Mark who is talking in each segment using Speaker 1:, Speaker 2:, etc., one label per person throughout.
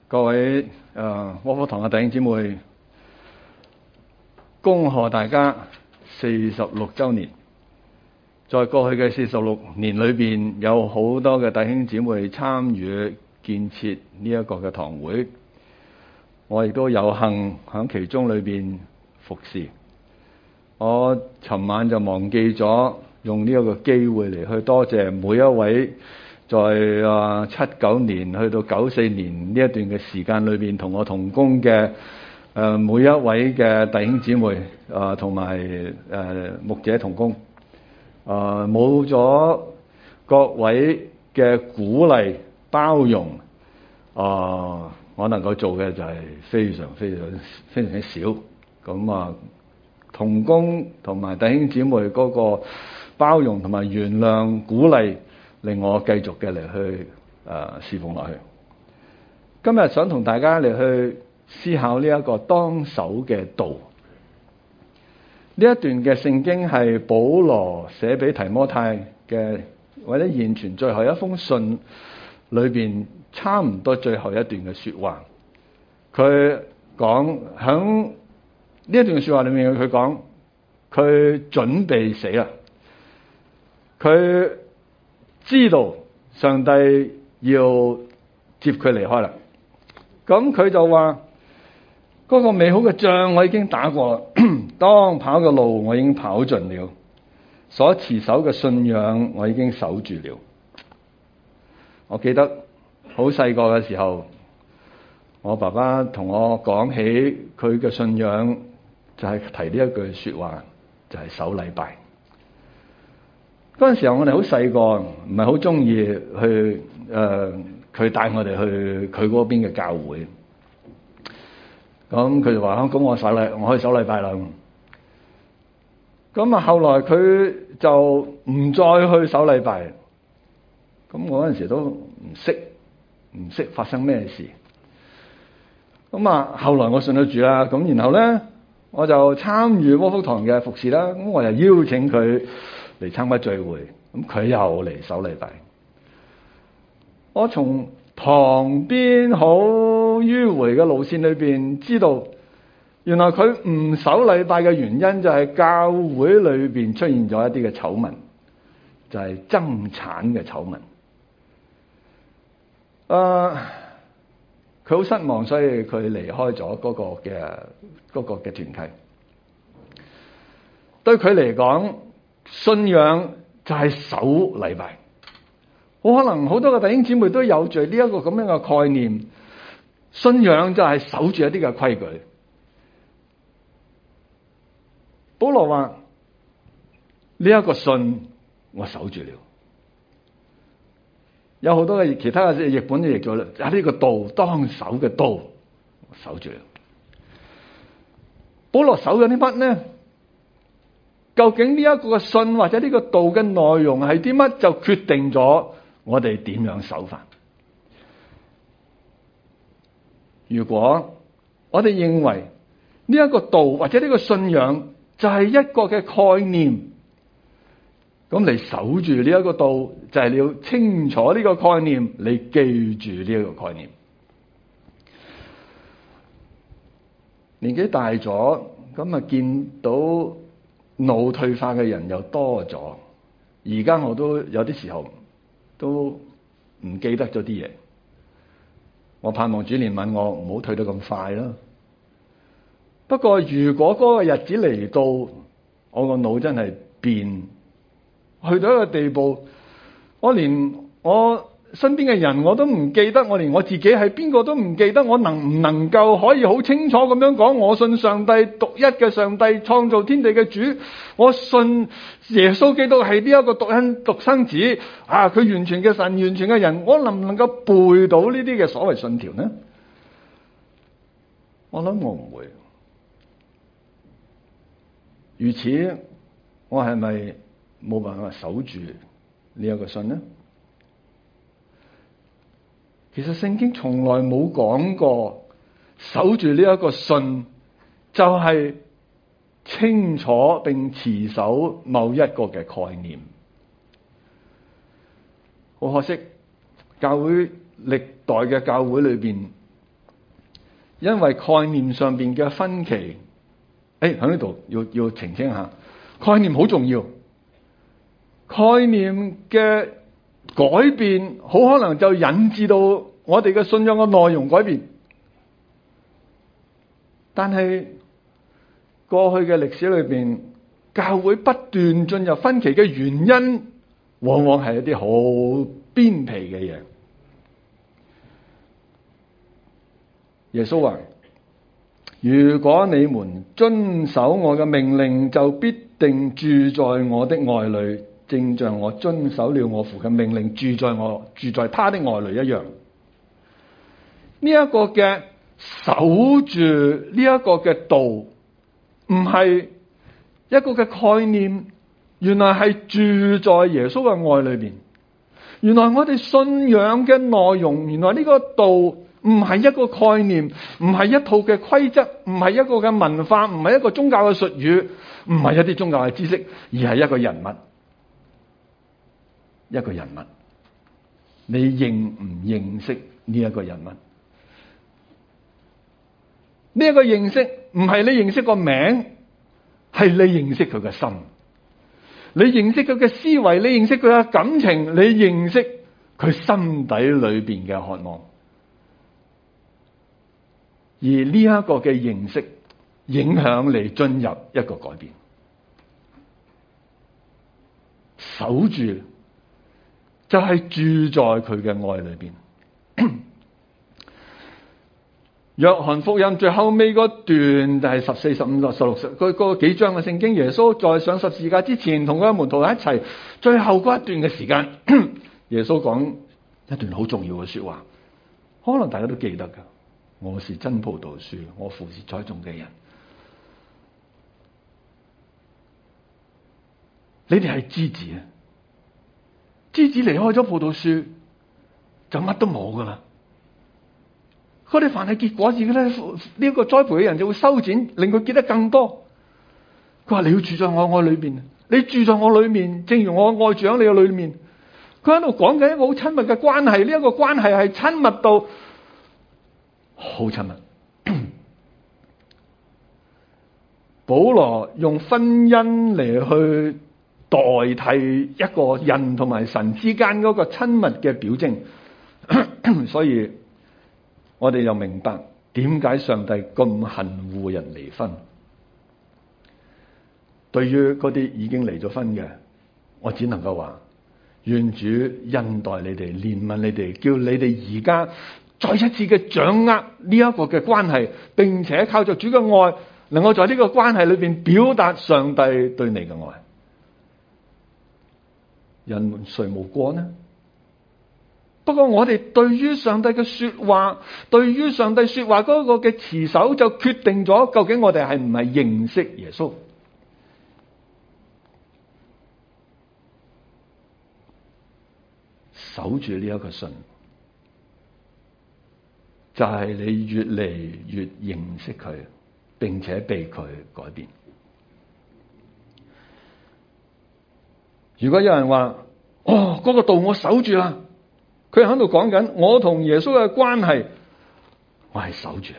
Speaker 1: 各位窩福堂嘅弟兄姊妹，恭賀大家46週年。在過去嘅46年裏邊，有好多嘅弟兄姊妹參與建設呢一個嘅堂會，我亦都有幸喺其中裏邊服侍。我尋晚就忘記咗用呢一個機會嚟去多謝每一位在79年去到94年呢一段嘅時間裏邊同我同工嘅每一位嘅弟兄姊妹同埋牧者同工。冇咗各位嘅鼓勵包容，我能夠做嘅就係非常之少。咁同工同埋弟兄姊妹嗰個包容同埋原諒鼓勵，令我繼續嘅嚟去侍奉落去。今日想同大家嚟去思考呢一個當守嘅道。呢一段嘅聖經係保羅寫俾提摩太嘅，或者現存最後一封信裏邊差唔多最後一段嘅說話。佢講響呢一段說話裏面，佢講佢準備死啦。佢知道上帝要接佢離開啦。咁佢就話，嗰個美好嘅仗我已經打過啦，當跑嘅路我已經跑盡了，所持守嘅信仰我已經守住了。我記得好細個嘅時候，我爸爸同我講起佢嘅信仰，就係提呢一句說話，就係守禮拜。嗰陣時候我哋好細個，唔係好中意去佢帶我哋去佢嗰邊嘅教會。咁佢就話：咁我可以守禮拜啦。咁後來佢就唔再去守禮拜。咁我嗰陣時都唔識發生咩事。咁後來我信咗主啦。咁然後咧，我就參與窩福堂嘅服侍啦。咁我又邀請佢嚟參加聚會。咁佢又嚟守禮拜。我從旁邊好迂迴嘅路線裏邊知道，原來佢唔守禮拜嘅原因就係教會裏邊出現咗一啲嘅醜聞，就係爭產嘅醜聞。佢好失望，所以佢離開咗嗰個嘅團契。對佢嚟講，信仰就係守禮拜。好可能好多嘅弟兄姊妹都有住呢一個咁樣嘅概念，信仰就係守住一啲嘅規矩。保羅話：呢一個信我守住了。有好多嘅其他嘅譯本就譯咗啦，呢個道，當守嘅道，我守住了。保羅守緊啲乜呢？究竟呢一個嘅信或者呢個道嘅內容係啲乜，就決定咗我哋點樣守法。如果我哋認為呢一個道或者呢個信仰就係一個嘅概念，咁你守住呢一個道，就係你要清楚呢個概念，你記住呢一個概念。年紀大咗，咁見到腦退化嘅人又多咗。而家我都有啲時候都唔記得咗啲嘢。我盼望主憐憫我，唔好退得咁快啦。不過如果嗰個日子嚟到，我個腦真係變，去到一個地步，我連我身邊嘅人我都唔記得，我連我自己係邊個都唔記得。我能唔能夠可以好清楚咁樣講，我信上帝獨一嘅上帝，創造天地嘅主，我信耶穌基督係呢一個獨生子佢完全嘅神，完全嘅人。我能唔能夠背到呢啲嘅所謂信條呢？我諗我唔會。如此，我係咪冇辦法守住呢一個信呢？其實聖經從來冇講過守住呢一個信就係清楚並持守某一個嘅概念。好可惜，歷代嘅教會裏邊因為概念上邊嘅分歧，喺呢度要澄清下，概念好重要。概念嘅改變，好可能就引致到我哋嘅信仰嘅內容改變。但係過去嘅歷史裏邊，教會不斷進入分歧嘅原因，往往係一啲好邊皮嘅嘢。耶穌話：如果你們遵守我嘅命令，就必定住在我的愛裏，正像我遵守了我父嘅命令，住在他的愛裏一樣。呢一個嘅守住呢一個嘅道，唔係一個嘅概念，原來係住在耶穌嘅愛裏邊。原來我哋信仰嘅內容，原來呢個道唔係一個概念，唔係一套嘅規則，唔係一個嘅文化，唔係一個宗教嘅術語，唔係一啲宗教嘅知識，而係一個人物。一個人物，你認唔認識呢一個人物？呢一個認識唔係你認識個名，係你認識佢嘅心，你認識佢嘅思維，你認識佢嘅感情，你認識佢心底裏邊嘅渴望。而呢一個嘅認識影響你進入一個改變，守住就係住在佢嘅愛裏邊。約翰福音最後尾嗰段就係14、15、16，嗰幾章嘅聖經，耶穌在上十字架之前，同佢嘅門徒一齊，最後嗰一段嘅時間，耶穌講一段好重要嘅說話，可能大家都記得噶。我是真葡萄樹，我父是栽種嘅人。你哋係枝子啊！枝子離開咗葡萄樹，就乜都冇噶啦。佢哋凡係結果子嘅咧，呢一個栽培嘅人就會修剪，令佢結得更多。佢話你要住在我愛裏邊，你住在我裏面，正如我愛住喺你嘅裏面。佢喺度講緊一個好親密嘅關係，呢一個關係係親密到好親密。保羅用婚姻嚟去代替一個人同埋神之間嗰個親密嘅表徵，所以我哋又明白點解上帝咁恨惡人離婚。對於嗰啲已經離咗婚嘅，我只能夠話，願主恩待你哋，憐憫你哋，叫你哋而家再一次嘅掌握呢一個嘅關係，並且靠着主嘅愛，能夠在呢個關係裏邊表達上帝對你嘅愛。人們誰無過呢？不過我哋對於上帝嘅說話，對於上帝說話嗰個嘅持守，就決定咗究竟我哋係唔係認識耶穌。守住呢一個信，就係你越嚟越認識佢，並且被佢改變。如果有人話，嗰個道我守住啦，佢喺度講緊我同耶穌嘅關係，我係守住。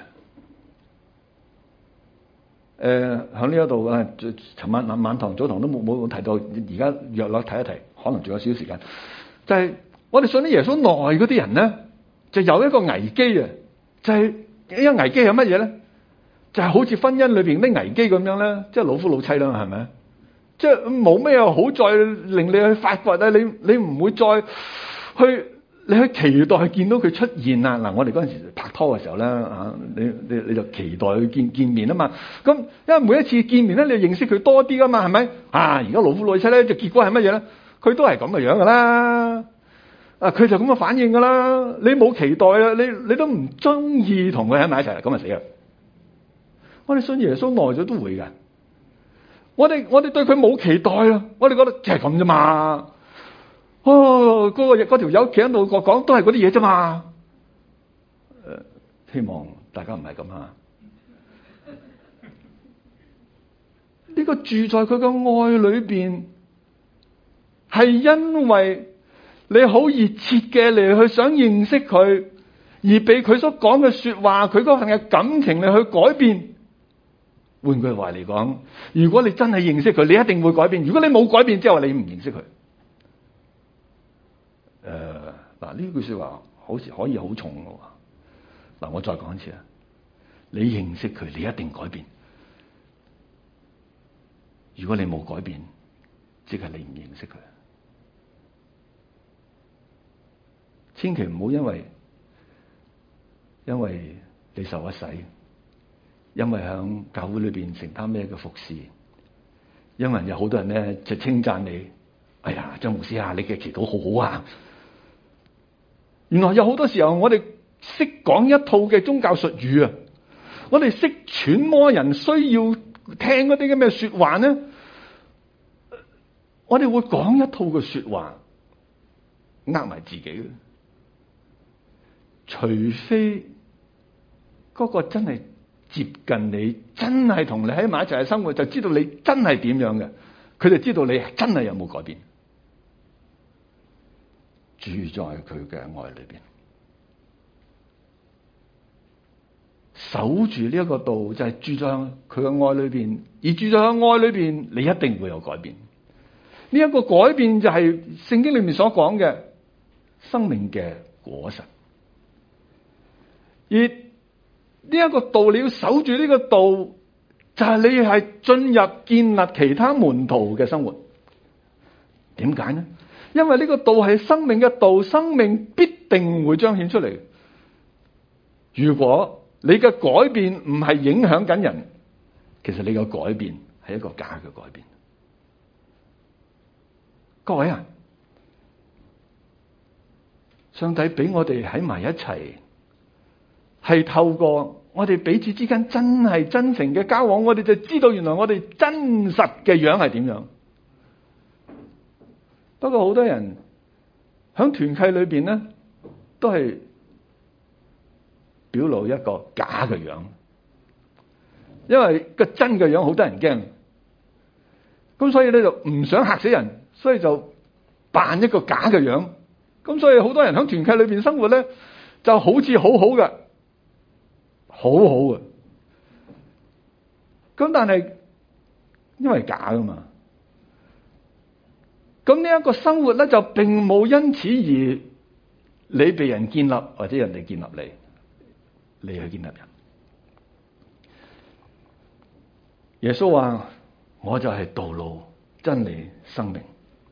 Speaker 1: 喺呢一度啊，尋晚晚堂早堂都冇提到，而家約略睇一提，可能仲有少少時間。就係我哋信啲耶穌耐嗰啲人咧，就有一個危機啊！就係呢個危機係乜嘢咧？就係好似婚姻裏邊啲危機咁樣咧，即係老夫老妻啦，係咪？即係冇咩好再令你去發掘啊！你唔會再去你去期待去見到佢出現啊！嗱，我哋嗰陣時拍拖嘅時候咧，你就期待去見面啊嘛。咁因為每一次見面咧，你就認識佢多啲噶嘛，係咪？而家老夫老妻咧，就結果係乜嘢咧？佢都係咁嘅樣噶啦。佢就咁嘅反應噶啦。你冇期待啊，你都唔中意同佢喺埋一齊，咁就死啦。我哋信耶穌耐咗都會噶。我哋對佢冇期待啊！我哋覺得就係咁啫嘛。嗰條友企喺度講都係嗰啲嘢啫嘛。希望大家唔係咁啊。呢個住在佢嘅愛裏邊，係因為你好熱切嘅嚟去想認識佢， 而被佢所講嘅說話，佢嗰份嘅感情嚟去改變。換句話嚟講，如果你真係認識佢，你一定會改變。如果你冇改變之後，你唔認識佢。嗱，呢句說話好似可以好重嘅。嗱，我再講一次啊，你認識佢，你一定改變。如果你冇改變，即係你唔認識佢。千祈唔好因為你受咗洗，因為響教會裏邊承擔咩嘅服侍，因為有好多人咧就稱讚你，哎呀，張牧師啊，你嘅祈禱好好啊！原來有好多時候我哋識講一套嘅宗教術語啊，我哋識揣摩人需要聽嗰啲咁嘅說話呢，我哋會講一套嘅說話，呃埋自己嘅。除非嗰個真係接近你，真係同你喺埋一齊嘅生活，就知道你真係點樣嘅，佢就知道你真係有冇改變，住在佢嘅愛裏邊，守住呢一個道，就係住在佢嘅愛裏邊，而住在佢愛裏邊，你一定會有改變。呢一個改變就係聖經裏面所講嘅生命嘅果實。而呢一個道，你要守住呢個道，就係你係進入建立其他門徒嘅生活。點解呢？因為呢個道係生命嘅道，生命必定會彰顯出嚟。如果你嘅改變唔係影響緊人，其實你嘅改變係一個假嘅改變。各位啊，上帝俾我哋喺埋一齊，係透過我哋彼此之間真係真誠嘅交往，我哋就知道原來我哋真實嘅樣係點樣。不過好多人喺團契裏邊咧，都係表露一個假嘅樣，因為個真嘅樣好得人驚，咁所以咧就唔想嚇死人，所以就扮一個假嘅樣。咁所以好多人喺團契裏邊生活咧，就好似好好嘅。好好嘅，咁但係因為假噶嘛，咁呢一個生活咧就並冇因此而你被人建立，或者人哋建立你去建立人。耶穌話：我就係道路、真理、生命。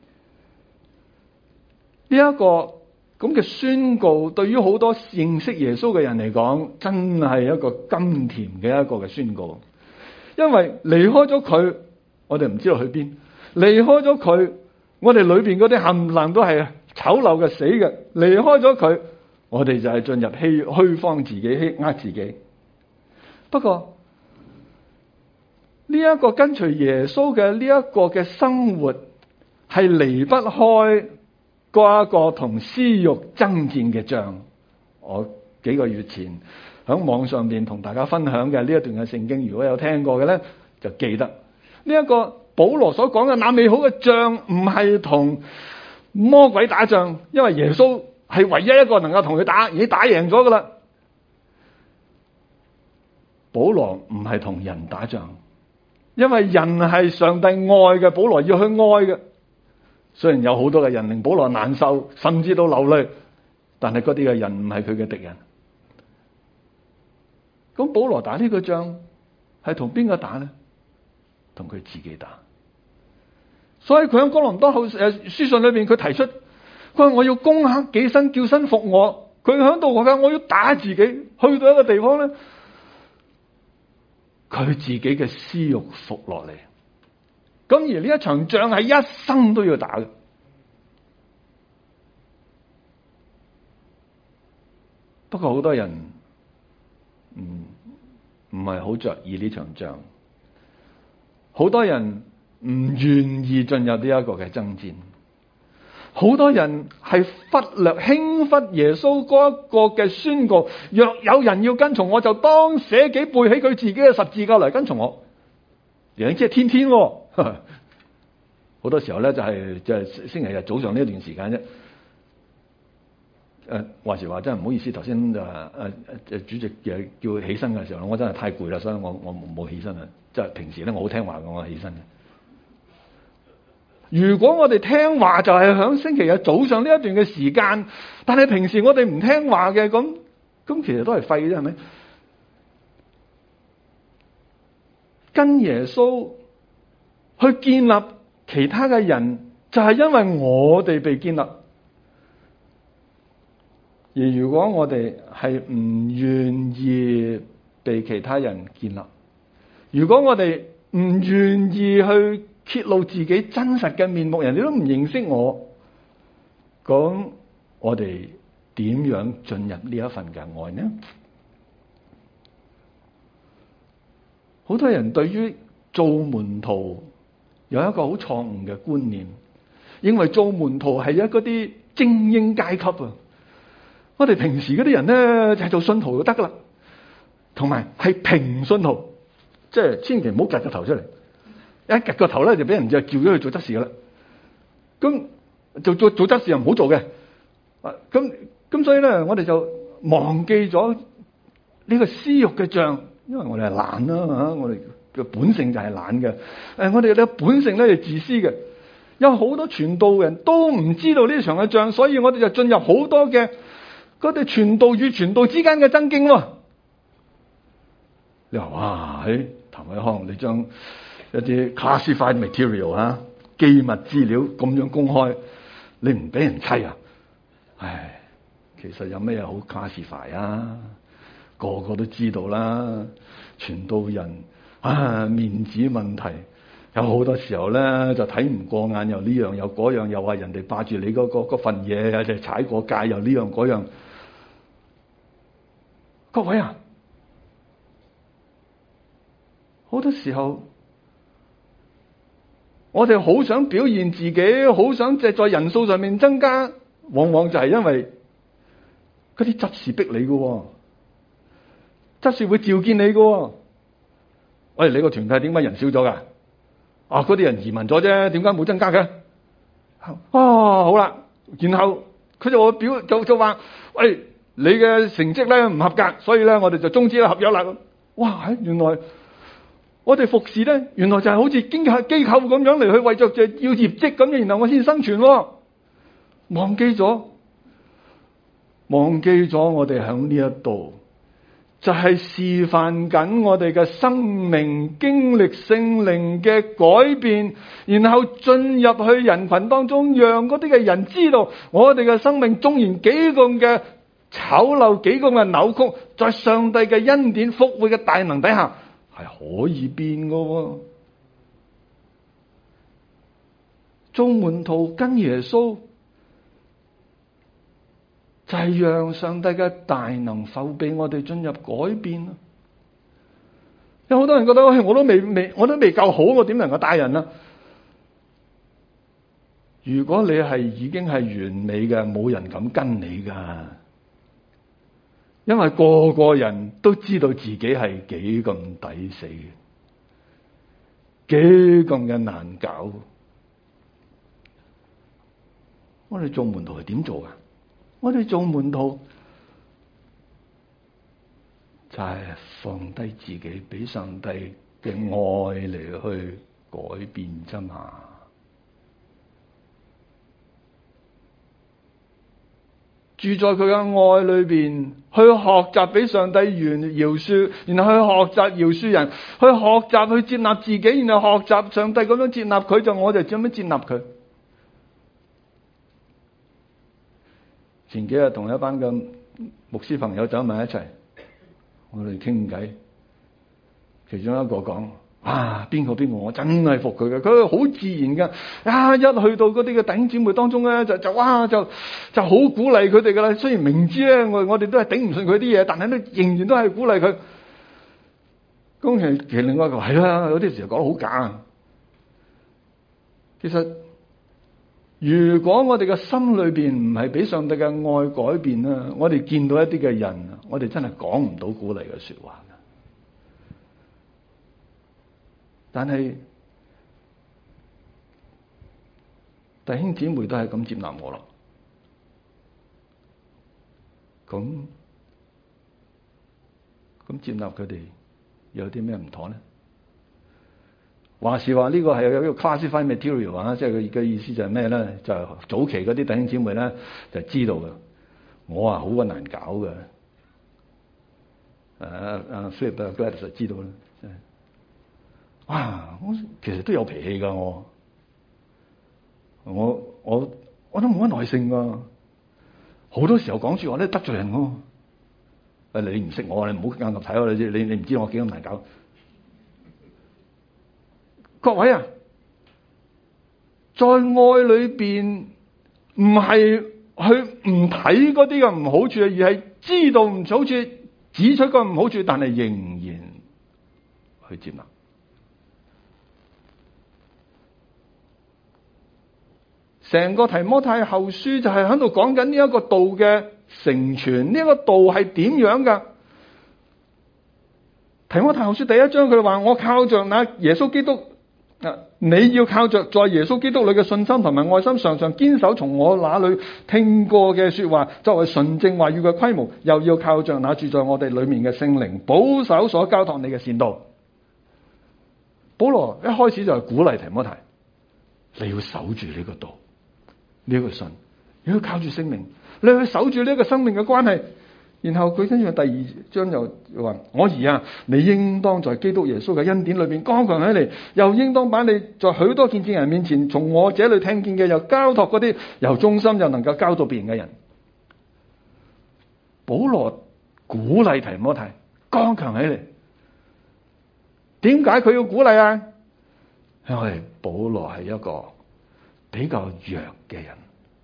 Speaker 1: 呢一個咁嘅宣告，對於好多認識耶穌嘅人嚟講，真係一個甘甜嘅一個嘅宣告。因為離開咗佢，我哋唔知道去邊；離開咗佢，我哋裏邊嗰啲冚唪唥都係醜陋嘅、死嘅。離開咗佢，我哋就係進入虛荒自己、呃自己。不過呢一個跟隨耶穌嘅呢一個嘅生活，係離不開嗰一個同私欲爭戰嘅仗。我幾個月前喺網上邊同大家分享嘅呢一段嘅聖經，如果有聽過嘅咧，就記得呢一個保羅所講嘅那美好嘅仗，唔係同魔鬼打仗，因為耶穌係唯一一個能夠同佢打，已經打贏咗噶啦。保羅唔係同人打仗，因為人係上帝愛嘅，保羅要去愛嘅。雖然有好多嘅人令保羅難受，甚至到流淚，但係嗰啲嘅人唔係佢嘅敵人。咁保羅打呢個仗係同邊個打呢？同佢自己打。所以佢喺哥林多後書信裏邊，佢提出，佢話我要攻克己身，叫身服我。佢喺度話我要打自己，去到一個地方咧，佢自己嘅私欲服落嚟。咁而呢一場仗係一生都要打嘅。不過好多人唔係好着意呢場仗，好多人唔願意進入呢一個嘅爭戰，好多人係忽略輕忽耶穌嗰一個嘅宣告：若有人要跟從我，就當捨己，背起佢自己嘅十字架嚟跟從我。樣即係天天喎。好多時候咧就係星期日早上呢一段時間啫。 話時話真係唔好意思，頭先主席叫起身嘅時候，我真係太攰啦，所以我冇起身啊。即係平時咧，我好聽話嘅，我起身嘅。如果我哋聽話就係響星期日早上呢一段嘅時間，但係平時我哋唔聽話嘅，咁其實都係廢嘅啫，係咪？跟耶穌去建立其他嘅人，就係因為我哋被建立。而如果我哋係唔願意被其他人建立，如果我哋唔願意去揭露自己真實嘅面目，人哋都唔認識我，咁我哋點樣進入呢一份嘅愛呢？好多人對於做門徒有一個好錯誤嘅觀念，認為做門徒係嗰啲精英階級啊！我哋平時嗰啲人咧就係做信徒就得噶啦，同埋係平信徒，即係千祈唔好夾個頭出嚟，一夾個頭咧就俾人就叫咗去做執事噶啦。咁做執事又唔好做嘅，咁所以咧我哋就忘記咗呢個私欲嘅賬，因為我哋係懶啦，我哋嘅本性就係懶嘅。我哋嘅本性咧係自私嘅，有好多傳道人都唔知道呢場嘅賬，所以我哋就進入好多嘅嗰啲傳道與傳道之間嘅爭競咯。你話哇，譚偉康，你將一啲 classified material 機密資料咁樣公開，你唔俾人砌啊？唉，其實有咩好 classify 啊？個個都知道啦。傳道人面子問題，有好多時候咧就睇唔過眼，又呢樣又嗰樣，又話人哋霸住你嗰份嘢，就踩過界，又呢樣嗰樣。各位啊，好多時候我哋好想表現自己，好想在人數上面增加，往往就係因為嗰啲執事逼你嘅，執事會召見你嘅。喂，你個團體點解人少咗噶？嗰啲人移民咗啫，點解冇增加嘅？好啦，然後佢就話，喂，你嘅成績咧唔合格，所以咧我哋就終止咗合約啦。哇，原來我哋服侍咧，原來就係好似機構咁樣嚟去為着要業績咁，然後我先生存。忘記咗我哋響呢一度就係示範緊我哋嘅生命經歷聖靈嘅改變，然後進入去人群當中，讓嗰啲嘅人知道我哋嘅生命縱然幾咁嘅醜陋，幾咁嘅扭曲，在上帝嘅恩典復活嘅大能底下係可以變㗎。做門徒跟耶穌就係讓上帝嘅大能否俾我哋進入改變。有好多人覺得，我都未夠好，我點能夠帶人啊？如果你係已經係完美嘅，冇人敢跟你噶，因為個個人都知道自己係幾咁抵死，幾咁嘅難搞。我哋做門徒係點做噶？我哋做門徒就係放低自己，俾上帝嘅愛嚟去改變啫嘛。住在佢嘅愛裏邊，去學習俾上帝饒恕，然後去學習饒恕人，去學習去接納自己，然後學習上帝咁樣接納佢，我就咁樣接納佢。前幾日同一班嘅牧師朋友走埋一齊，我哋傾偈，其中一個講：邊個我真係服佢嘅，佢好自然嘅，一去到嗰啲嘅弟兄姊妹當中咧，就好鼓勵佢哋噶啦。雖然明知咧，我哋都係頂唔順佢啲嘢，但係都仍然都係鼓勵佢。咁其實另外一個係啦，有啲時候講得好假。其實如果我哋嘅心裏邊唔係俾上帝嘅愛改變啦，我哋見到一啲嘅人，我哋真係講唔到鼓勵嘅說話。但係弟兄姊妹都係咁接納我咯。 咁接納佢哋有啲咩唔妥咧？話是話呢個係一個 classified material 啊，即係佢嘅意思就係咩咧？就係早期嗰啲弟兄姊妹咧就知道嘅。我好鬼難搞嘅。Philip Gladys 就知道啦。哇！我其實都有脾氣㗎，我都冇乜耐性㗎。好多時候講説話咧得罪人喎。你唔識我，你唔好硬咁睇我，你唔知我幾咁難搞。各位啊，在愛裏邊唔係去唔睇嗰啲嘅唔好處，而係知道唔好處，指出個唔好處，但係仍然去接納。成個提摩太後書就係喺度講緊呢一個道嘅成全，呢一個道係點樣㗎？提摩太後書第一章佢話：我靠着那耶穌基督。你要靠着在耶穌基督裏嘅信心同埋愛心，常常堅守從我那裏聽過嘅說話，作為純正話語嘅規模，又要靠着那住在我哋裏面嘅聖靈，保守所交託你嘅善道。保羅一開始就係鼓勵提摩太，你要守住呢個道，呢個信，你要靠住聖靈，你去守住呢個生命嘅關係。然後佢跟住第二章就話：我兒啊，你應當在基督耶穌嘅恩典裏邊剛強起嚟，又應當把你在許多見證人面前從我這裏聽見嘅，又交託嗰啲又忠心又能夠教導別人嘅人。保羅鼓勵提摩太剛強起嚟。點解佢要鼓勵啊？因為保羅係一個比較弱嘅人。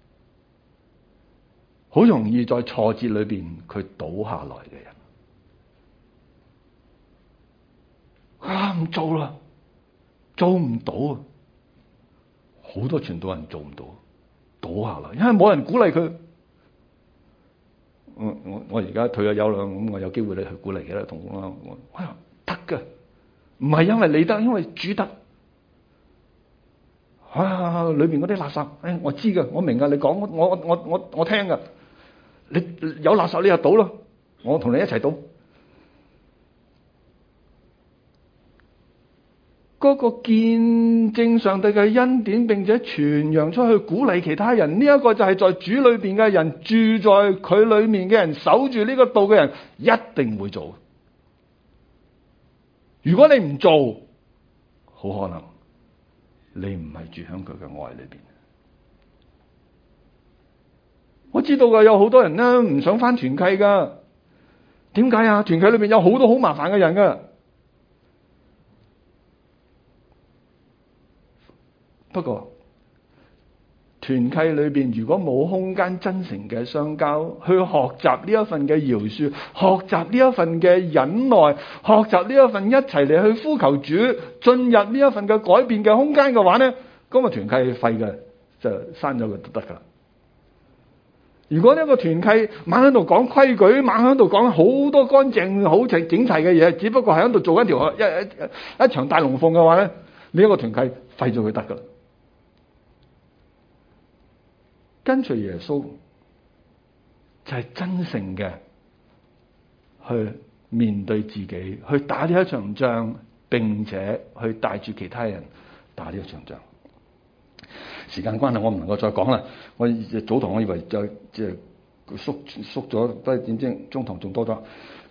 Speaker 1: 好容易在挫折裏邊佢倒下來嘅人，唔做啦，做唔到啊！好多傳道人做唔到，倒下來，因為冇人鼓勵佢。我而家退咗休啦，咁我有機會你去鼓勵嘅啦，同我得㗎，唔係因為你得，因為主得。裏邊嗰啲垃圾，我知㗎，我明㗎，你講我聽㗎。你有垃圾你就倒咯，我同你一齊倒。嗰個見證上帝嘅恩典，並且傳揚出去，鼓勵其他人。呢一個就係在主裏邊嘅人，住在佢裏面嘅人，守住呢個道嘅人，一定會做。如果你唔做，好可能你唔係住喺佢嘅愛裏邊。我知道噶，有好多人咧唔想返團契噶。點解啊？團契裏邊有好多好麻煩嘅人噶。不過團契裏邊如果冇空間真誠嘅相交，去學習呢一份嘅饒恕，學習呢一份嘅忍耐，學習呢一份一齊嚟去呼求主進入呢一份嘅改變嘅空間嘅話咧，咁啊團契廢嘅就刪咗佢都得噶啦。如果呢個團契猛喺度講規矩，猛喺度講好多乾淨好整齊嘅嘢，只不過係喺度做一場大龍鳳嘅話咧，呢一個團契廢咗佢得噶啦。跟隨耶穌就係真誠嘅去面對自己，去打呢一場仗，並且去帶住其他人打呢一場仗。時間關係，我唔能夠再講啦。我早堂我以為就即係縮咗，都係點知中堂仲多咗。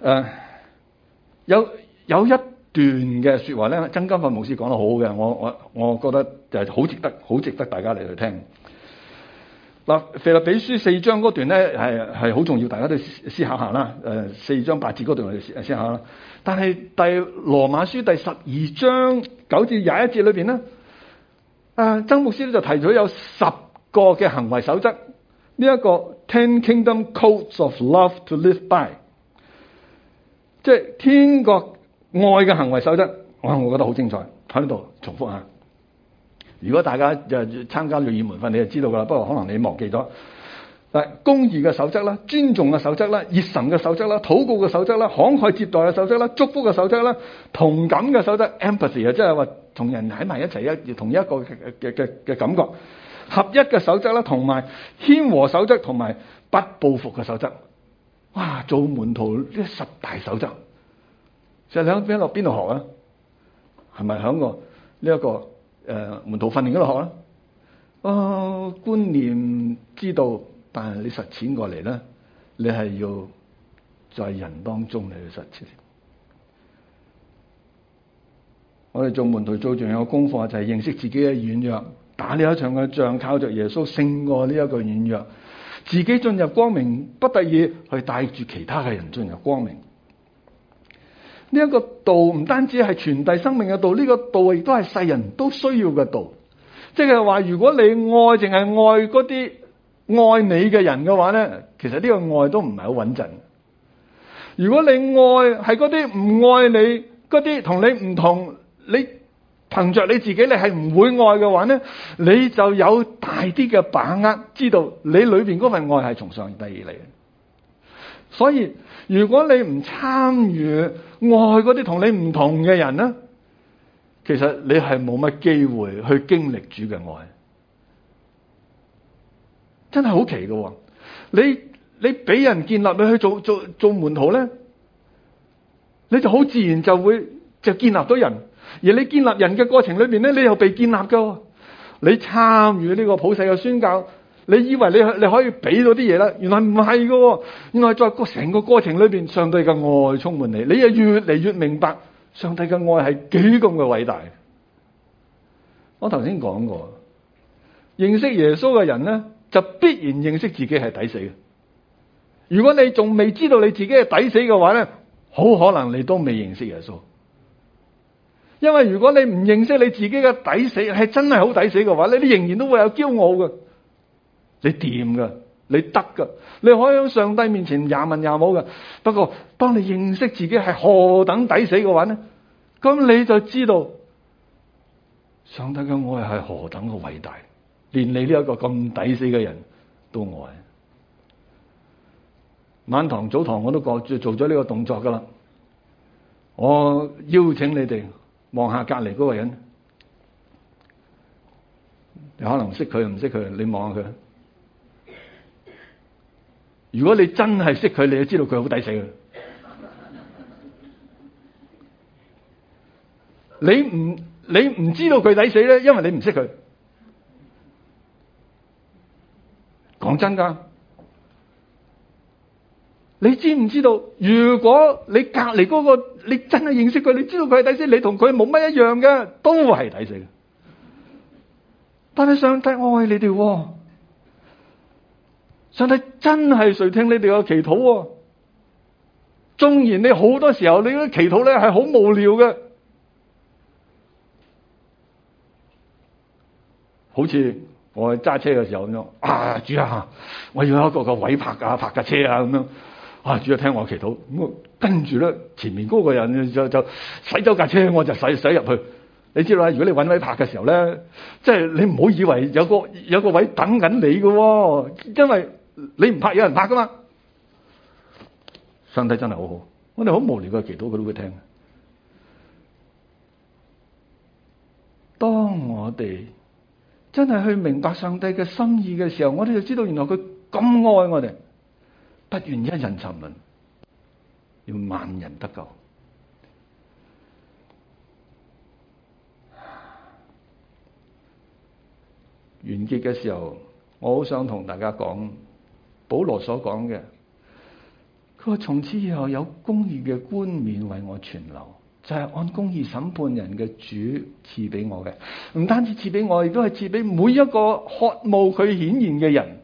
Speaker 1: 有一段嘅說話咧，曾金發牧師講得好好嘅，我覺得就係好值得大家嚟去聽。嗱，腓立比書4章嗰段咧係好重要，大家都思考下啦。4章8節嗰段我哋思考啦。但係羅馬書第12章9至21節裏邊咧。曾牧師咧就提咗有10個嘅行為守則，呢一個 Ten Kingdom Codes of Love to Live By， 即係天國愛嘅行為守則，我覺得好精彩，喺度重複下。如果大家就參加聯誼門訓，你就知道噶啦，不過可能你忘記咗。公義嘅守則啦，尊重嘅守則啦，熱忱嘅守則啦，禱告嘅守則啦，慷慨接待嘅守則啦，祝福嘅守則啦，同感嘅守則 empathy 啊，即係話同人喺埋一齊同一個嘅感覺，合一嘅守則啦，同埋謙和守則，同埋不報復嘅守則。 哇！做門徒呢10大守則，其實你喺邊度學啊？係咪喺呢一個門徒訓練嗰度學啊？觀念知道，但係你實踐過嚟咧，你係要在人當中嚟去實踐。我哋做門徒做仲有功課，就係認識自己嘅軟弱，打呢一場嘅仗，靠着耶穌勝過呢一個軟弱，自己進入光明，不得已去帶住其他嘅人進入光明。呢一個道唔單止係傳遞生命嘅道，呢個道亦都係世人都需要嘅道。即係話，如果你愛淨係愛嗰啲愛你嘅人嘅話咧，其實呢個愛都唔係好穩陣。如果你愛係嗰啲唔愛你，嗰啲同你唔同，你憑着你自己你係唔會愛嘅話咧，你就有大啲嘅把握，知道你裏邊嗰份愛係從上帝而嚟。所以如果你唔參與愛嗰啲同你唔同嘅人咧，其實你係冇乜機會去經歷主嘅愛，真係好奇嘅。你俾人建立，你去做門徒咧，你就好自然就建立到人，而你建立人嘅過程裏邊咧，你又被建立㗎。你參與呢個普世嘅宣教，你以為你可以俾到啲嘢啦，原來唔係㗎。原來在成個過程裏邊，上帝嘅愛充滿你，你又越嚟越明白上帝嘅愛係幾咁嘅偉大。我頭先講過，認識耶穌嘅人咧，就必然認識自己係抵死嘅。如果你仲未知道你自己係抵死嘅話咧，好可能你都未認識耶穌。因為如果你唔認識你自己嘅抵死係真係好抵死嘅話咧，你仍然都會有驕傲嘅。你掂噶，你得噶，你可以喺上帝面前廿文廿武嘅。不過當你認識自己係何等抵死嘅話咧，咁你就知道上帝嘅愛係何等嘅偉大，連你呢一個咁抵死嘅人都愛。晚堂早堂我都做咗呢個動作噶啦。我邀請你哋望下隔籬嗰個人，你可能識佢唔識佢，你望下佢。如果你真係識佢，你就知道佢好抵死嘅。你唔知道佢抵死咧，因為你唔識佢。講真噶，你知唔知道？如果你隔籬嗰個你真係認識佢，你知道佢係抵死，你同佢冇乜一樣嘅，都係抵死嘅。但係上帝愛你哋，上帝真係垂聽你哋嘅祈禱。縱然你好多時候你嗰啲祈禱咧係好無聊嘅，好似我揸車嘅時候咁樣，主啊，我要有一個位泊架車啊咁樣。主啊，聽我祈禱，咁跟住咧前面嗰個人就駛走架車，我就駛入去。你知道啦，如果你搵位泊嘅時候咧，即係你唔好以為有個位等緊你嘅，因為你唔泊有人泊噶嘛。上帝真係好好，我哋好無聊嘅祈禱佢都會聽。當我哋真係去明白上帝嘅心意嘅時候，我哋就知道原來佢咁愛我哋，不願一人沉淪，要萬人得救。完結嘅時候，我好想同大家講保羅所講嘅，佢話從此以後有公義嘅冠冕為我存留，就係按公義審判人嘅主賜俾我嘅。唔單止賜俾我，亦都係賜俾每一個渴慕佢顯現嘅人。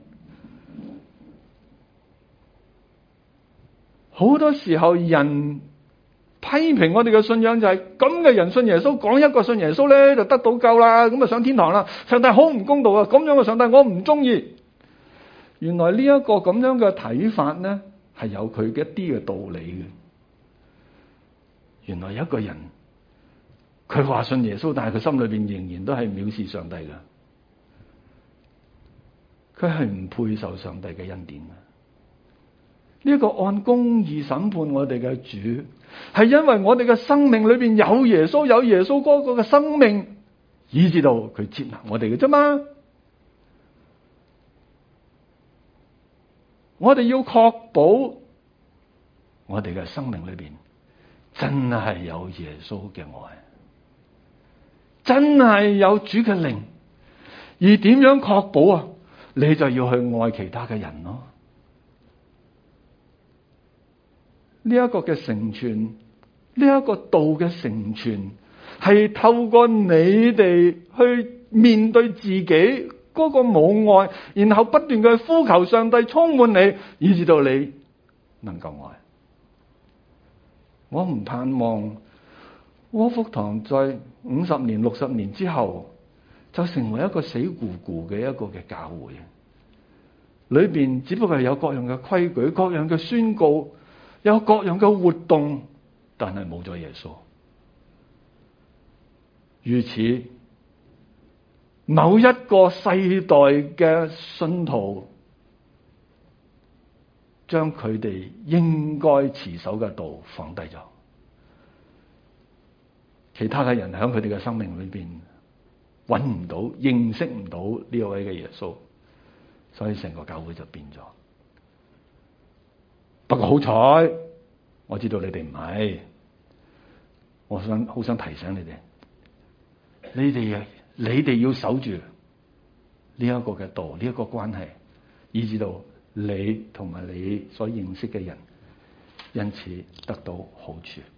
Speaker 1: 好多時候人批評我哋嘅信仰就係咁嘅人信耶穌，講一個信耶穌咧就得到救啦，咁啊上天堂啦。上帝好唔公道啊！咁樣嘅上帝我唔中意。原來呢一個咁樣嘅睇法咧係有佢嘅一啲嘅道理嘅。原來有一個人佢話信耶穌，但係佢心裏邊仍然都係藐視上帝嘅，佢係唔配受上帝嘅恩典嘅。呢一個按公義審判我哋嘅主，係因為我哋嘅生命裏邊有耶穌嗰個嘅生命，以至到佢接納我哋嘅啫嘛。我哋要確保我哋嘅生命裏邊真係有耶穌嘅愛，真係有主嘅靈。而點樣確保啊？你就要去愛其他嘅人咯。呢一個嘅成全，呢一個道嘅成全，係透過你哋去面對自己嗰個冇愛，然後不斷嘅呼求上帝充滿你，以至到你能夠愛。我唔盼望窩福堂在50年、60年之後就成為一個死咕咕嘅一個嘅教會，裏邊只不過係有各樣嘅規矩、各樣嘅宣告，有各樣嘅活動，但係冇咗耶穌。如此，某一個世代嘅信徒將佢哋應該持守嘅道放低咗，其他嘅人喺佢哋嘅生命裏邊揾唔到、認識唔到呢一位嘅耶穌，所以成個教會就變咗。不過好彩，我知道你哋唔係，我好想提醒你哋，你哋要守住呢一個嘅道，呢一個關係，以至到你同埋你所認識嘅人，因此得到好處。